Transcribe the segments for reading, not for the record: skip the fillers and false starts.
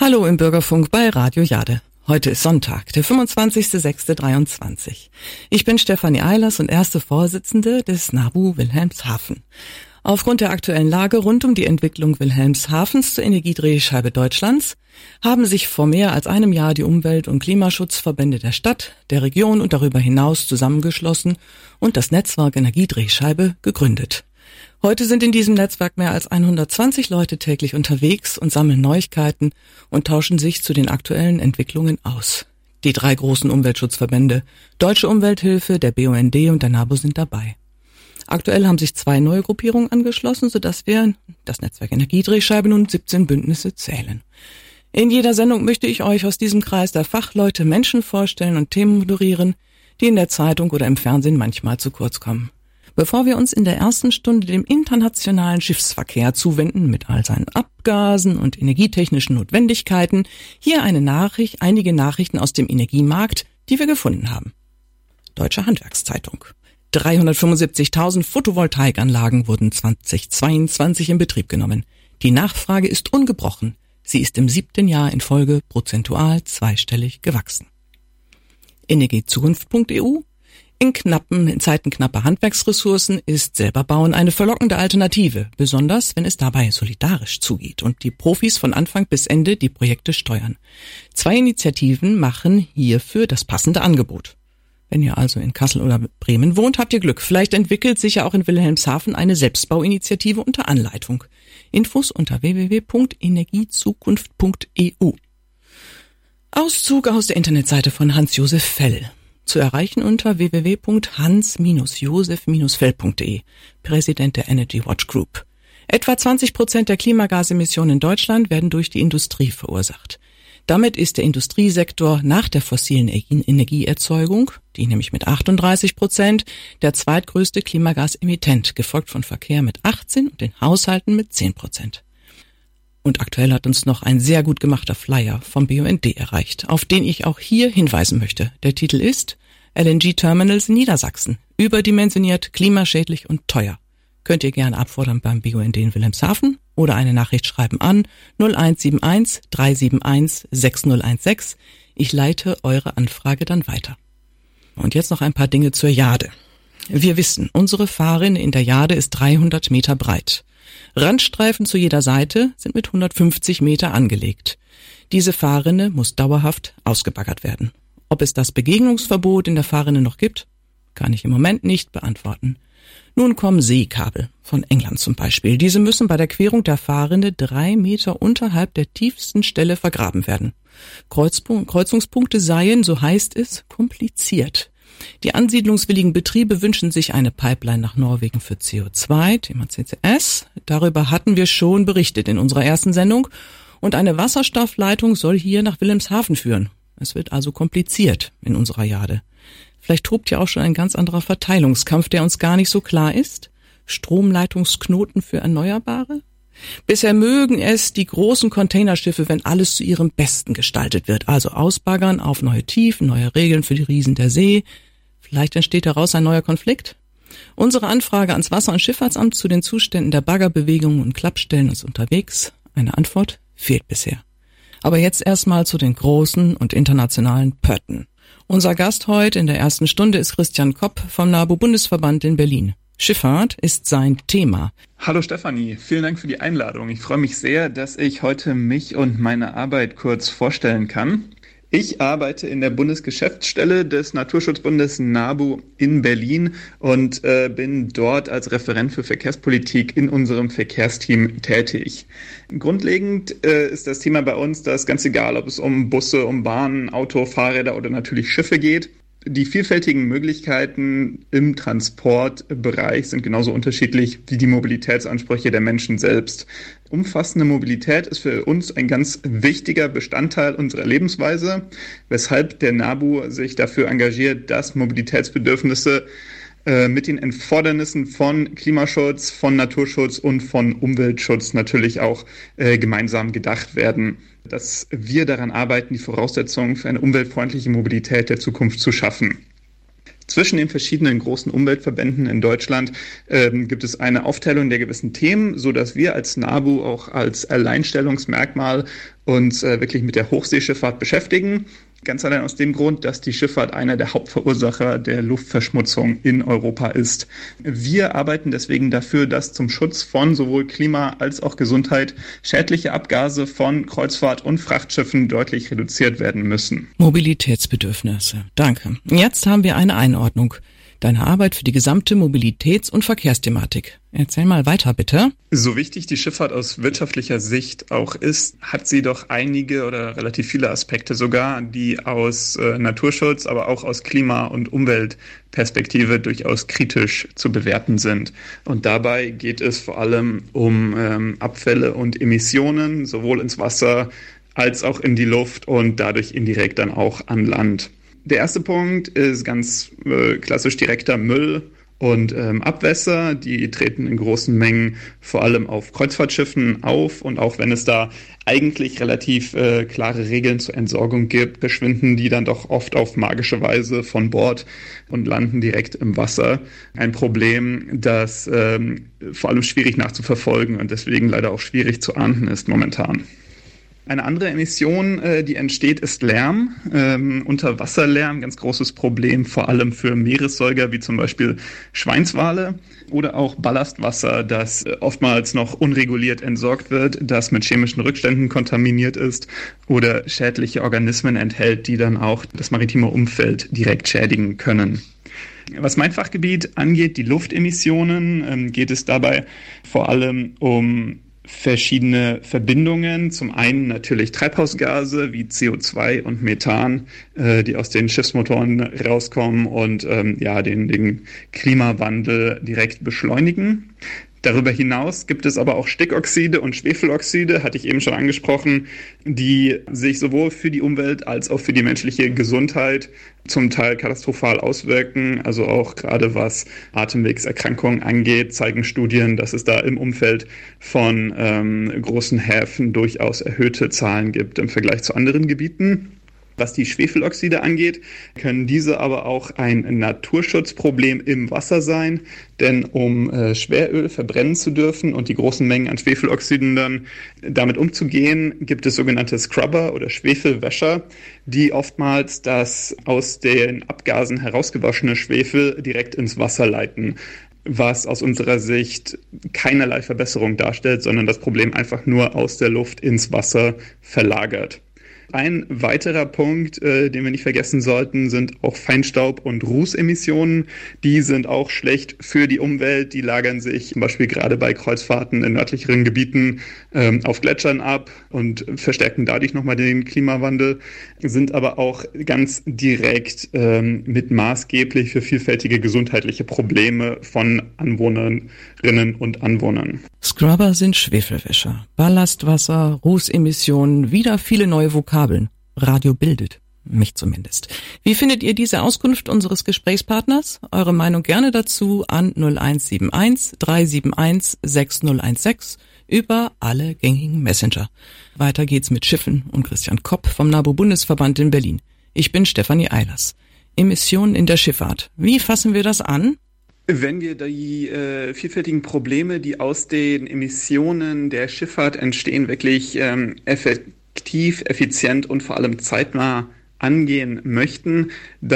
Hallo im Bürgerfunk bei Radio Jade. Heute ist Sonntag, der 25.06.23. Ich bin Stefanie Eilers und erste Vorsitzende des NABU Wilhelmshaven. Aufgrund der aktuellen Lage rund um die Entwicklung Wilhelmshavens zur Energiedrehscheibe Deutschlands haben sich vor mehr als einem Jahr die Umwelt- und Klimaschutzverbände der Stadt, der Region und darüber hinaus zusammengeschlossen und das Netzwerk Energiedrehscheibe gegründet. Heute sind in diesem Netzwerk mehr als 120 Leute täglich unterwegs und sammeln Neuigkeiten und tauschen sich zu den aktuellen Entwicklungen aus. Die 3 großen Umweltschutzverbände, Deutsche Umwelthilfe, der BUND und der NABU sind dabei. Aktuell haben sich 2 neue Gruppierungen angeschlossen, sodass wir das Netzwerk Energiedrehscheibe nun 17 Bündnisse zählen. In jeder Sendung möchte ich euch aus diesem Kreis der Fachleute Menschen vorstellen und Themen moderieren, die in der Zeitung oder im Fernsehen manchmal zu kurz kommen. Bevor wir uns in der ersten Stunde dem internationalen Schiffsverkehr zuwenden, mit all seinen Abgasen und energietechnischen Notwendigkeiten, hier einige Nachrichten aus dem Energiemarkt, die wir gefunden haben. Deutsche Handwerkszeitung. 375.000 Photovoltaikanlagen wurden 2022 in Betrieb genommen. Die Nachfrage ist ungebrochen. Sie ist im 7. Jahr in Folge prozentual zweistellig gewachsen. Energiezukunft.eu. In Zeiten knapper Handwerksressourcen ist selber bauen eine verlockende Alternative, besonders wenn es dabei solidarisch zugeht und die Profis von Anfang bis Ende die Projekte steuern. 2 Initiativen machen hierfür das passende Angebot. Wenn ihr also in Kassel oder Bremen wohnt, habt ihr Glück. Vielleicht entwickelt sich ja auch in Wilhelmshaven eine Selbstbauinitiative unter Anleitung. Infos unter www.energiezukunft.eu. Auszug aus der Internetseite von Hans-Josef Fell. Zu erreichen unter www.hans-josef-fell.de, Präsident der Energy Watch Group. Etwa 20% der Klimagasemissionen in Deutschland werden durch die Industrie verursacht. Damit ist der Industriesektor nach der fossilen Energieerzeugung, die nämlich mit 38%, der zweitgrößte Klimagasemittent, gefolgt von Verkehr mit 18% und den Haushalten mit 10%. Und aktuell hat uns noch ein sehr gut gemachter Flyer vom BUND erreicht, auf den ich auch hier hinweisen möchte. Der Titel ist LNG-Terminals in Niedersachsen. Überdimensioniert, klimaschädlich und teuer. Könnt ihr gerne abfordern beim BUND in Wilhelmshaven oder eine Nachricht schreiben an 0171 371 6016. Ich leite eure Anfrage dann weiter. Und jetzt noch ein paar Dinge zur Jade. Wir wissen, unsere Fahrrinne in der Jade ist 300 Meter breit. Randstreifen zu jeder Seite sind mit 150 Meter angelegt. Diese Fahrrinne muss dauerhaft ausgebaggert werden. Ob es das Begegnungsverbot in der Fahrrinne noch gibt, kann ich im Moment nicht beantworten. Nun kommen Seekabel, von England zum Beispiel. Diese müssen bei der Querung der Fahrrinne 3 Meter unterhalb der tiefsten Stelle vergraben werden. Kreuzungspunkte seien, so heißt es, kompliziert. Die ansiedlungswilligen Betriebe wünschen sich eine Pipeline nach Norwegen für CO2, Thema CCS. Darüber hatten wir schon berichtet in unserer ersten Sendung. Und eine Wasserstoffleitung soll hier nach Wilhelmshaven führen. Es wird also kompliziert in unserer Jade. Vielleicht tobt ja auch schon ein ganz anderer Verteilungskampf, der uns gar nicht so klar ist. Stromleitungsknoten für Erneuerbare? Bisher mögen es die großen Containerschiffe, wenn alles zu ihrem Besten gestaltet wird. Also ausbaggern auf neue Tiefen, neue Regeln für die Riesen der See. Vielleicht entsteht daraus ein neuer Konflikt. Unsere Anfrage ans Wasser- und Schifffahrtsamt zu den Zuständen der Baggerbewegungen und Klappstellen ist unterwegs. Eine Antwort fehlt bisher. Aber jetzt erstmal zu den großen und internationalen Pötten. Unser Gast heute in der ersten Stunde ist Christian Kopp vom NABU-Bundesverband in Berlin. Schifffahrt ist sein Thema. Hallo Stefanie, vielen Dank für die Einladung. Ich freue mich sehr, dass ich heute mich und meine Arbeit kurz vorstellen kann. Ich arbeite in der Bundesgeschäftsstelle des Naturschutzbundes NABU in Berlin und bin dort als Referent für Verkehrspolitik in unserem Verkehrsteam tätig. Grundlegend ist das Thema bei uns, dass ganz egal, ob es um Busse, um Bahnen, Auto, Fahrräder oder natürlich Schiffe geht, die vielfältigen Möglichkeiten im Transportbereich sind genauso unterschiedlich wie die Mobilitätsansprüche der Menschen selbst. Umfassende Mobilität ist für uns ein ganz wichtiger Bestandteil unserer Lebensweise, weshalb der NABU sich dafür engagiert, dass Mobilitätsbedürfnisse mit den Erfordernissen von Klimaschutz, von Naturschutz und von Umweltschutz natürlich auch gemeinsam gedacht werden. Dass wir daran arbeiten, die Voraussetzungen für eine umweltfreundliche Mobilität der Zukunft zu schaffen. Zwischen den verschiedenen großen Umweltverbänden in Deutschland gibt es eine Aufteilung der gewissen Themen, so dass wir als NABU auch als Alleinstellungsmerkmal uns wirklich mit der Hochseeschifffahrt beschäftigen. Ganz allein aus dem Grund, dass die Schifffahrt einer der Hauptverursacher der Luftverschmutzung in Europa ist. Wir arbeiten deswegen dafür, dass zum Schutz von sowohl Klima als auch Gesundheit schädliche Abgase von Kreuzfahrt- und Frachtschiffen deutlich reduziert werden müssen. Mobilitätsbedürfnisse. Danke. Jetzt haben wir eine Einordnung. Deine Arbeit für die gesamte Mobilitäts- und Verkehrsthematik. Erzähl mal weiter, bitte. So wichtig die Schifffahrt aus wirtschaftlicher Sicht auch ist, hat sie doch einige oder relativ viele Aspekte sogar, die aus Naturschutz, aber auch aus Klima- und Umweltperspektive durchaus kritisch zu bewerten sind. Und dabei geht es vor allem um Abfälle und Emissionen, sowohl ins Wasser als auch in die Luft und dadurch indirekt dann auch an Land. Der erste Punkt ist ganz klassisch direkter Müll und Abwässer. Die treten in großen Mengen vor allem auf Kreuzfahrtschiffen auf. Und auch wenn es da eigentlich relativ klare Regeln zur Entsorgung gibt, verschwinden die dann doch oft auf magische Weise von Bord und landen direkt im Wasser. Ein Problem, das vor allem schwierig nachzuverfolgen und deswegen leider auch schwierig zu ahnden ist momentan. Eine andere Emission, die entsteht, ist Lärm. Unterwasserlärm, ganz großes Problem, vor allem für Meeressäuger wie zum Beispiel Schweinswale oder auch Ballastwasser, das oftmals noch unreguliert entsorgt wird, das mit chemischen Rückständen kontaminiert ist oder schädliche Organismen enthält, die dann auch das maritime Umfeld direkt schädigen können. Was mein Fachgebiet angeht, die Luftemissionen, geht es dabei vor allem um verschiedene Verbindungen. Zum einen natürlich Treibhausgase wie CO2 und Methan, die aus den Schiffsmotoren rauskommen und den Klimawandel direkt beschleunigen. Darüber hinaus gibt es aber auch Stickoxide und Schwefeloxide, hatte ich eben schon angesprochen, die sich sowohl für die Umwelt als auch für die menschliche Gesundheit zum Teil katastrophal auswirken. Also auch gerade was Atemwegserkrankungen angeht, zeigen Studien, dass es da im Umfeld von großen Häfen durchaus erhöhte Zahlen gibt im Vergleich zu anderen Gebieten. Was die Schwefeloxide angeht, können diese aber auch ein Naturschutzproblem im Wasser sein, denn um Schweröl verbrennen zu dürfen und die großen Mengen an Schwefeloxiden dann damit umzugehen, gibt es sogenannte Scrubber oder Schwefelwäscher, die oftmals das aus den Abgasen herausgewaschene Schwefel direkt ins Wasser leiten, was aus unserer Sicht keinerlei Verbesserung darstellt, sondern das Problem einfach nur aus der Luft ins Wasser verlagert. Ein weiterer Punkt, den wir nicht vergessen sollten, sind auch Feinstaub- und Rußemissionen. Die sind auch schlecht für die Umwelt. Die lagern sich zum Beispiel gerade bei Kreuzfahrten in nördlicheren Gebieten auf Gletschern ab und verstärken dadurch nochmal den Klimawandel, sind aber auch ganz direkt mit maßgeblich für vielfältige gesundheitliche Probleme von Anwohnerinnen und Anwohnern. Scrubber sind Schwefelwäscher, Ballastwasser, Rußemissionen, wieder viele neue Vokabeln. Radio bildet. Mich zumindest. Wie findet ihr diese Auskunft unseres Gesprächspartners? Eure Meinung gerne dazu an 0171 371 6016 über alle gängigen Messenger. Weiter geht's mit Schiffen und Christian Kopp vom NABU-Bundesverband in Berlin. Ich bin Stefanie Eilers. Emissionen in der Schifffahrt. Wie fassen wir das an? Wenn wir die vielfältigen Probleme, die aus den Emissionen der Schifffahrt entstehen, wirklich effektiv, effizient und vor allem zeitnah angehen möchten,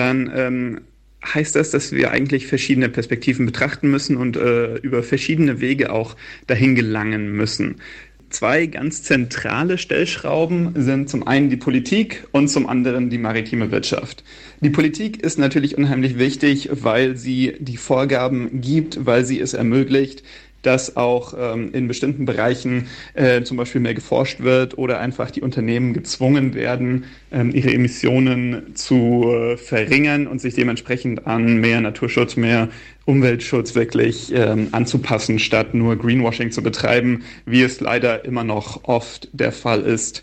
dann heißt das, dass wir eigentlich verschiedene Perspektiven betrachten müssen und über verschiedene Wege auch dahin gelangen müssen. Zwei ganz zentrale Stellschrauben sind zum einen die Politik und zum anderen die maritime Wirtschaft. Die Politik ist natürlich unheimlich wichtig, weil sie die Vorgaben gibt, weil sie es ermöglicht, dass auch in bestimmten Bereichen zum Beispiel mehr geforscht wird oder einfach die Unternehmen gezwungen werden, ihre Emissionen zu verringern und sich dementsprechend an mehr Naturschutz, mehr Umweltschutz wirklich anzupassen, statt nur Greenwashing zu betreiben, wie es leider immer noch oft der Fall ist.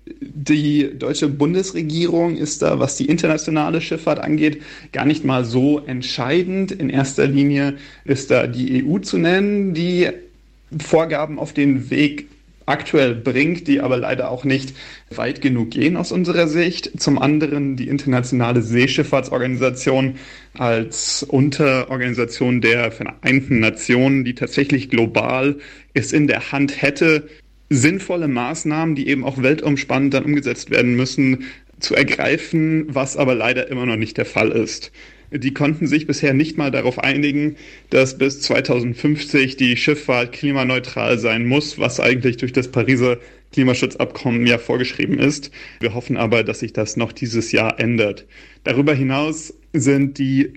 Die deutsche Bundesregierung ist da, was die internationale Schifffahrt angeht, gar nicht mal so entscheidend. In erster Linie ist da die EU zu nennen, die Vorgaben auf den Weg aktuell bringt, die aber leider auch nicht weit genug gehen aus unserer Sicht. Zum anderen die Internationale Seeschifffahrtsorganisation als Unterorganisation der Vereinten Nationen, die tatsächlich global es in der Hand hätte, sinnvolle Maßnahmen, die eben auch weltumspannend dann umgesetzt werden müssen, zu ergreifen, was aber leider immer noch nicht der Fall ist. Die konnten sich bisher nicht mal darauf einigen, dass bis 2050 die Schifffahrt klimaneutral sein muss, was eigentlich durch das Pariser Klimaschutzabkommen ja vorgeschrieben ist. Wir hoffen aber, dass sich das noch dieses Jahr ändert. Darüber hinaus sind die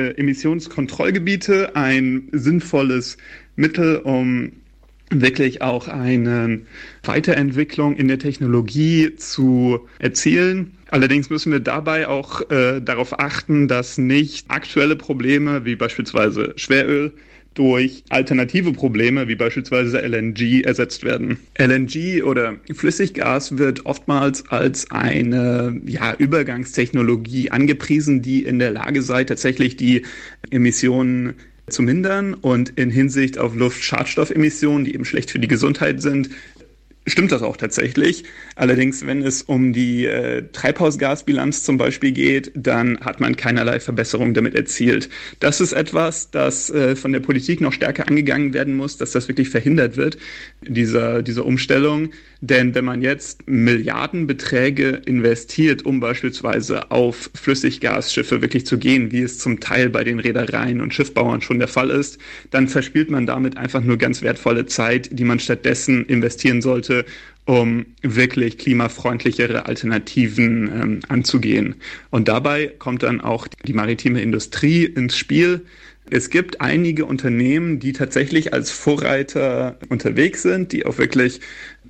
Emissionskontrollgebiete ein sinnvolles Mittel, um wirklich auch eine Weiterentwicklung in der Technologie zu erzielen. Allerdings müssen wir dabei auch darauf achten, dass nicht aktuelle Probleme wie beispielsweise Schweröl durch alternative Probleme wie beispielsweise LNG ersetzt werden. LNG oder Flüssiggas wird oftmals als eine Übergangstechnologie angepriesen, die in der Lage sei, tatsächlich die Emissionen zu mindern, und in Hinsicht auf Luftschadstoffemissionen, die eben schlecht für die Gesundheit sind, stimmt das auch tatsächlich. Allerdings, wenn es um die Treibhausgasbilanz zum Beispiel geht, dann hat man keinerlei Verbesserung damit erzielt. Das ist etwas, das von der Politik noch stärker angegangen werden muss, dass das wirklich verhindert wird, diese Umstellung. Denn wenn man jetzt Milliardenbeträge investiert, um beispielsweise auf Flüssiggasschiffe wirklich zu gehen, wie es zum Teil bei den Reedereien und Schiffbauern schon der Fall ist, dann verspielt man damit einfach nur ganz wertvolle Zeit, die man stattdessen investieren sollte, um wirklich klimafreundlichere Alternativen anzugehen. Und dabei kommt dann auch die maritime Industrie ins Spiel. Es gibt einige Unternehmen, die tatsächlich als Vorreiter unterwegs sind, die auch wirklich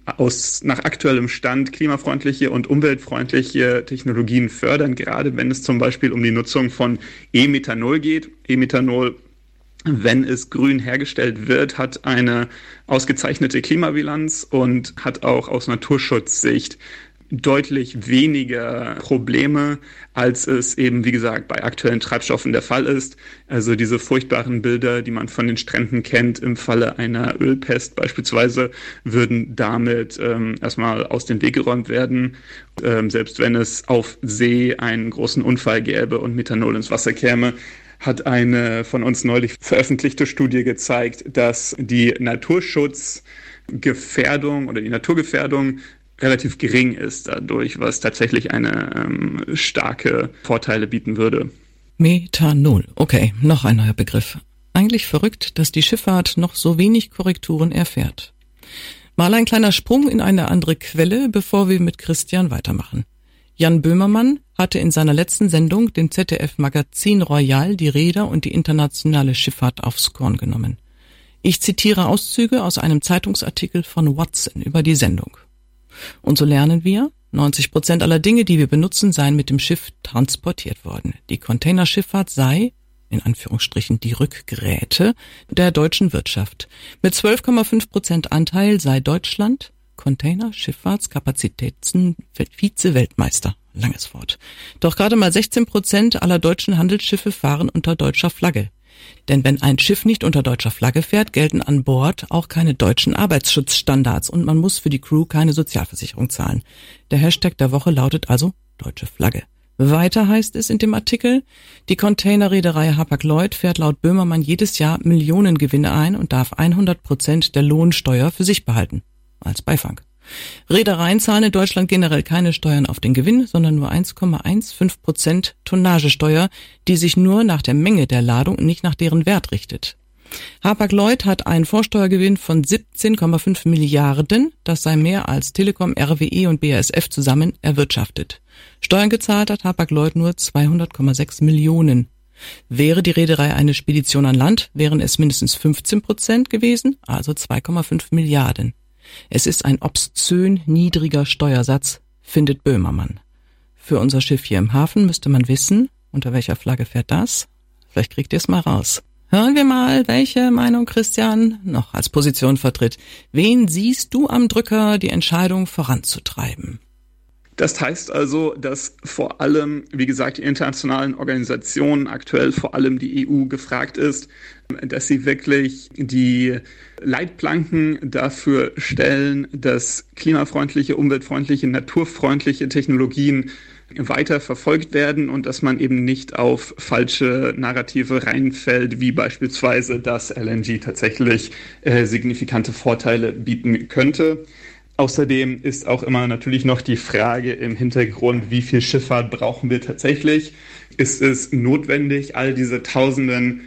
nach aktuellem Stand klimafreundliche und umweltfreundliche Technologien fördern, gerade wenn es zum Beispiel um die Nutzung von E-Methanol geht. E-Methanol, wenn es grün hergestellt wird, hat eine ausgezeichnete Klimabilanz und hat auch aus Naturschutzsicht deutlich weniger Probleme, als es eben, wie gesagt, bei aktuellen Treibstoffen der Fall ist. Also diese furchtbaren Bilder, die man von den Stränden kennt, im Falle einer Ölpest beispielsweise, würden damit erstmal aus dem Weg geräumt werden. Selbst wenn es auf See einen großen Unfall gäbe und Methanol ins Wasser käme, hat eine von uns neulich veröffentlichte Studie gezeigt, dass die Naturschutzgefährdung oder die Naturgefährdung relativ gering ist dadurch, was tatsächlich eine starke Vorteile bieten würde. Methanol. Okay, noch ein neuer Begriff. Eigentlich verrückt, dass die Schifffahrt noch so wenig Korrekturen erfährt. Mal ein kleiner Sprung in eine andere Quelle, bevor wir mit Christian weitermachen. Jan Böhmermann hatte in seiner letzten Sendung dem ZDF-Magazin Royal die Reeder und die internationale Schifffahrt aufs Korn genommen. Ich zitiere Auszüge aus einem Zeitungsartikel von Watson über die Sendung. Und so lernen wir, 90% aller Dinge, die wir benutzen, seien mit dem Schiff transportiert worden. Die Containerschifffahrt sei, in Anführungsstrichen, die Rückgräte der deutschen Wirtschaft. Mit 12,5% Anteil sei Deutschland Containerschifffahrtskapazitäten Vize-Weltmeister. Langes Wort. Doch gerade mal 16% aller deutschen Handelsschiffe fahren unter deutscher Flagge. Denn wenn ein Schiff nicht unter deutscher Flagge fährt, gelten an Bord auch keine deutschen Arbeitsschutzstandards und man muss für die Crew keine Sozialversicherung zahlen. Der Hashtag der Woche lautet also deutsche Flagge. Weiter heißt es in dem Artikel, die Containerreederei Hapag-Lloyd fährt laut Böhmermann jedes Jahr Millionengewinne ein und darf 100% der Lohnsteuer für sich behalten. Als Beifang. Reedereien zahlen in Deutschland generell keine Steuern auf den Gewinn, sondern nur 1,15% Tonnagesteuer, die sich nur nach der Menge der Ladung und nicht nach deren Wert richtet. Hapag-Lloyd hat einen Vorsteuergewinn von 17,5 Milliarden, das sei mehr als Telekom, RWE und BASF zusammen erwirtschaftet. Steuern gezahlt hat Hapag-Lloyd nur 200,6 Millionen. Wäre die Reederei eine Spedition an Land, wären es mindestens 15% gewesen, also 2,5 Milliarden. Es ist ein obszön niedriger Steuersatz, findet Böhmermann. Für unser Schiff hier im Hafen müsste man wissen, unter welcher Flagge fährt das? Vielleicht kriegt ihr es mal raus. Hören wir mal, welche Meinung Christian noch als Position vertritt. Wen siehst du am Drücker, die Entscheidung voranzutreiben? Das heißt also, dass vor allem, wie gesagt, die internationalen Organisationen, aktuell vor allem die EU, gefragt ist, dass sie wirklich die Leitplanken dafür stellen, dass klimafreundliche, umweltfreundliche, naturfreundliche Technologien weiter verfolgt werden und dass man eben nicht auf falsche Narrative reinfällt, wie beispielsweise, dass LNG tatsächlich signifikante Vorteile bieten könnte. Außerdem ist auch immer natürlich noch die Frage im Hintergrund, wie viel Schifffahrt brauchen wir tatsächlich? Ist es notwendig, all diese Tausenden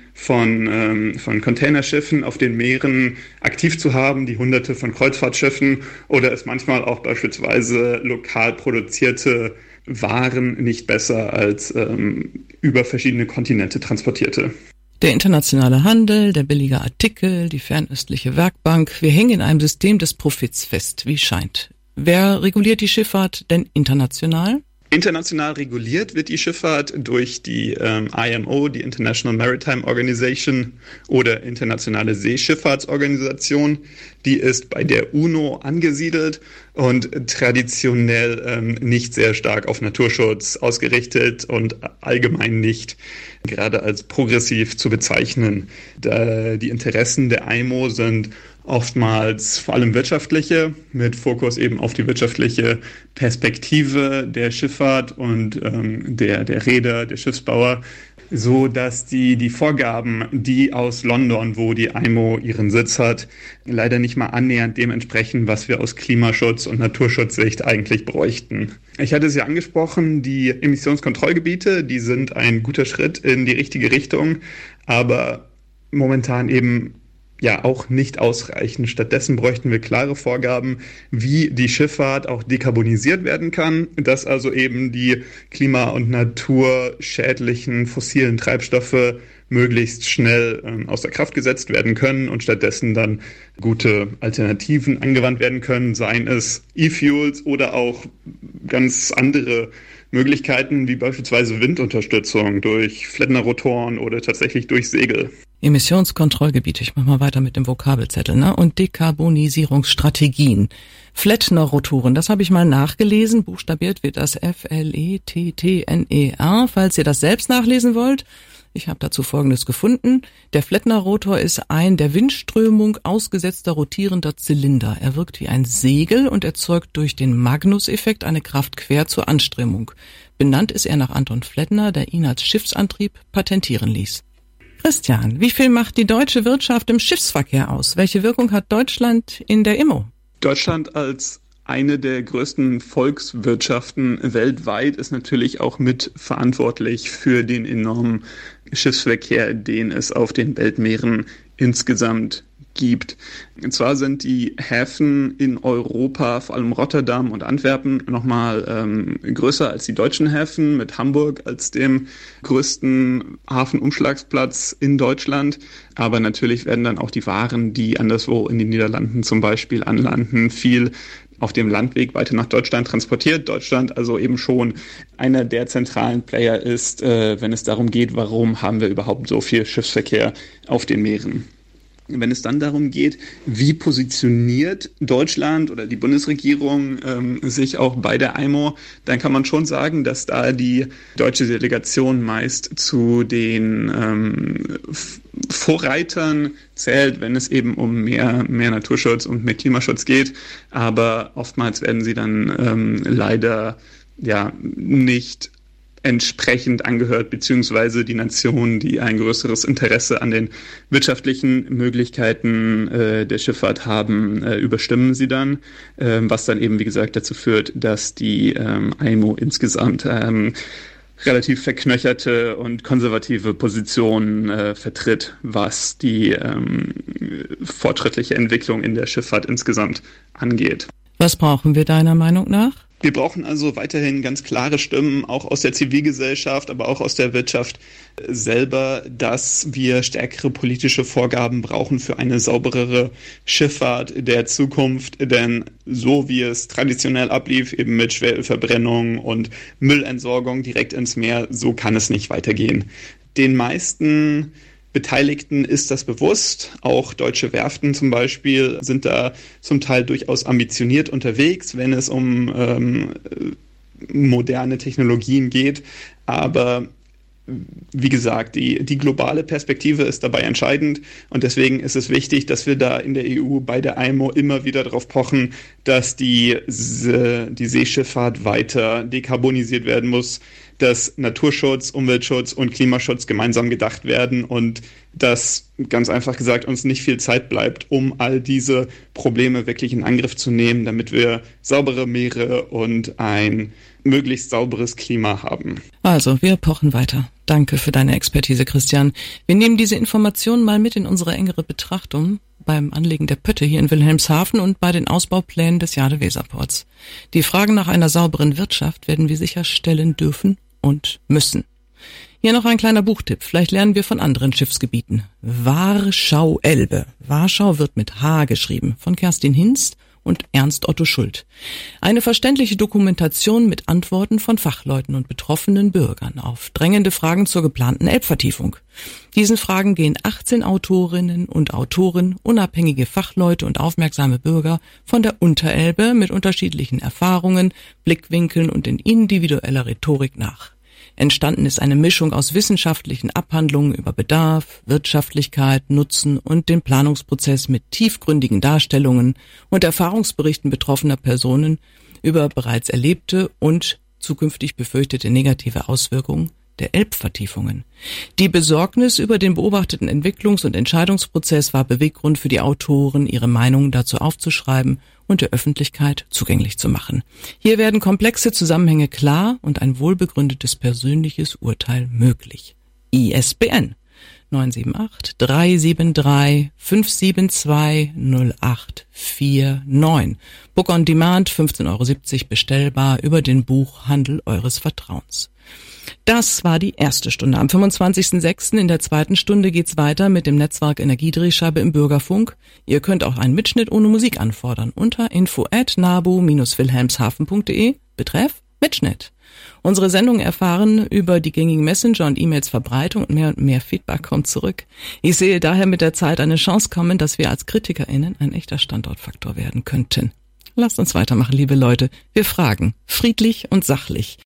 von Containerschiffen auf den Meeren aktiv zu haben, die Hunderte von Kreuzfahrtschiffen, oder ist manchmal auch beispielsweise lokal produzierte Waren nicht besser als über verschiedene Kontinente transportierte? Der internationale Handel, der billige Artikel, die fernöstliche Werkbank, wir hängen in einem System des Profits fest, wie scheint. Wer reguliert die Schifffahrt denn international? International reguliert wird die Schifffahrt durch die IMO, die International Maritime Organization, oder Internationale Seeschifffahrtsorganisation. Die ist bei der UNO angesiedelt und traditionell nicht sehr stark auf Naturschutz ausgerichtet und allgemein nicht gerade als progressiv zu bezeichnen. Die Interessen der IMO sind oftmals vor allem wirtschaftliche, mit Fokus eben auf die wirtschaftliche Perspektive der Schifffahrt und der Reeder, der Schiffsbauer, so dass die Vorgaben, die aus London, wo die IMO ihren Sitz hat, leider nicht mal annähernd dem entsprechen, was wir aus Klimaschutz- und Naturschutzsicht eigentlich bräuchten. Ich hatte es ja angesprochen, die Emissionskontrollgebiete, die sind ein guter Schritt in die richtige Richtung, aber momentan eben ja auch nicht ausreichend. Stattdessen bräuchten wir klare Vorgaben, wie die Schifffahrt auch dekarbonisiert werden kann, dass also eben die klima- und naturschädlichen fossilen Treibstoffe möglichst schnell außer Kraft gesetzt werden können und stattdessen dann gute Alternativen angewandt werden können, seien es E-Fuels oder auch ganz andere Möglichkeiten, wie beispielsweise Windunterstützung durch Flettner-Rotoren oder tatsächlich durch Segel. Emissionskontrollgebiete, ich mache mal weiter mit dem Vokabelzettel, ne? Und Dekarbonisierungsstrategien. Flettner-Rotoren, das habe ich mal nachgelesen, buchstabiert wird das Flettner, falls ihr das selbst nachlesen wollt. Ich habe dazu Folgendes gefunden. Der Flettner-Rotor ist ein der Windströmung ausgesetzter rotierender Zylinder. Er wirkt wie ein Segel und erzeugt durch den Magnus-Effekt eine Kraft quer zur Anströmung. Benannt ist er nach Anton Flettner, der ihn als Schiffsantrieb patentieren ließ. Christian, wie viel macht die deutsche Wirtschaft im Schiffsverkehr aus? Welche Wirkung hat Deutschland in der IMO? Deutschland als eine der größten Volkswirtschaften weltweit ist natürlich auch mit verantwortlich für den enormen Schiffsverkehr, den es auf den Weltmeeren insgesamt gibt. Und zwar sind die Häfen in Europa, vor allem Rotterdam und Antwerpen, nochmal größer als die deutschen Häfen, mit Hamburg als dem größten Hafenumschlagsplatz in Deutschland. Aber natürlich werden dann auch die Waren, die anderswo in den Niederlanden zum Beispiel anlanden, viel auf dem Landweg weiter nach Deutschland transportiert. Deutschland also eben schon einer der zentralen Player ist, wenn es darum geht, warum haben wir überhaupt so viel Schiffsverkehr auf den Meeren. Wenn es dann darum geht, wie positioniert Deutschland oder die Bundesregierung sich auch bei der IMO, dann kann man schon sagen, dass da die deutsche Delegation meist zu den Vorreitern zählt, wenn es eben um mehr Naturschutz und mehr Klimaschutz geht. Aber oftmals werden sie dann leider nicht entsprechend angehört, beziehungsweise die Nationen, die ein größeres Interesse an den wirtschaftlichen Möglichkeiten der Schifffahrt haben, überstimmen sie dann, was dann eben, wie gesagt, dazu führt, dass die IMO insgesamt relativ verknöcherte und konservative Positionen vertritt, was die fortschrittliche Entwicklung in der Schifffahrt insgesamt angeht. Was brauchen wir deiner Meinung nach? Wir brauchen also weiterhin ganz klare Stimmen, auch aus der Zivilgesellschaft, aber auch aus der Wirtschaft selber, dass wir stärkere politische Vorgaben brauchen für eine sauberere Schifffahrt der Zukunft. Denn so wie es traditionell ablief, eben mit Schwerölverbrennung und Müllentsorgung direkt ins Meer, so kann es nicht weitergehen. Den meisten Beteiligten ist das bewusst. Auch deutsche Werften zum Beispiel sind da zum Teil durchaus ambitioniert unterwegs, wenn es um moderne Technologien geht. Aber wie gesagt, die globale Perspektive ist dabei entscheidend und deswegen ist es wichtig, dass wir da in der EU bei der IMO immer wieder darauf pochen, dass die Seeschifffahrt weiter dekarbonisiert werden muss, dass Naturschutz, Umweltschutz und Klimaschutz gemeinsam gedacht werden und dass, ganz einfach gesagt, uns nicht viel Zeit bleibt, um all diese Probleme wirklich in Angriff zu nehmen, damit wir saubere Meere und ein möglichst sauberes Klima haben. Also, wir pochen weiter. Danke für deine Expertise, Christian. Wir nehmen diese Informationen mal mit in unsere engere Betrachtung beim Anlegen der Pötte hier in Wilhelmshaven und bei den Ausbauplänen des Jade-Weser-Ports. Die Fragen nach einer sauberen Wirtschaft werden wir sicher stellen dürfen und müssen. Hier noch ein kleiner Buchtipp. Vielleicht lernen wir von anderen Schiffsgebieten. Warschau-Elbe. Warschau wird mit H geschrieben. Von Kerstin Hinz und Ernst Otto Schuld. Eine verständliche Dokumentation mit Antworten von Fachleuten und betroffenen Bürgern auf drängende Fragen zur geplanten Elbvertiefung. Diesen Fragen gehen 18 Autorinnen und Autoren, unabhängige Fachleute und aufmerksame Bürger von der Unterelbe mit unterschiedlichen Erfahrungen, Blickwinkeln und in individueller Rhetorik nach. Entstanden ist eine Mischung aus wissenschaftlichen Abhandlungen über Bedarf, Wirtschaftlichkeit, Nutzen und den Planungsprozess mit tiefgründigen Darstellungen und Erfahrungsberichten betroffener Personen über bereits erlebte und zukünftig befürchtete negative Auswirkungen der Elbvertiefungen. Die Besorgnis über den beobachteten Entwicklungs- und Entscheidungsprozess war Beweggrund für die Autoren, ihre Meinungen dazu aufzuschreiben und der Öffentlichkeit zugänglich zu machen. Hier werden komplexe Zusammenhänge klar und ein wohlbegründetes persönliches Urteil möglich. ISBN 978-373-572-0849. Book on Demand, 15,70 € bestellbar über den Buchhandel eures Vertrauens. Das war die erste Stunde. Am 25.06. in der zweiten Stunde geht's weiter mit dem Netzwerk Energiedrehscheibe im Bürgerfunk. Ihr könnt auch einen Mitschnitt ohne Musik anfordern unter info@nabu-wilhelmshaven.de betreff Mitschnitt. Unsere Sendungen erfahren über die gängigen Messenger und E-Mails Verbreitung und mehr Feedback kommt zurück. Ich sehe daher mit der Zeit eine Chance kommen, dass wir als KritikerInnen ein echter Standortfaktor werden könnten. Lasst uns weitermachen, liebe Leute. Wir fragen, friedlich und sachlich.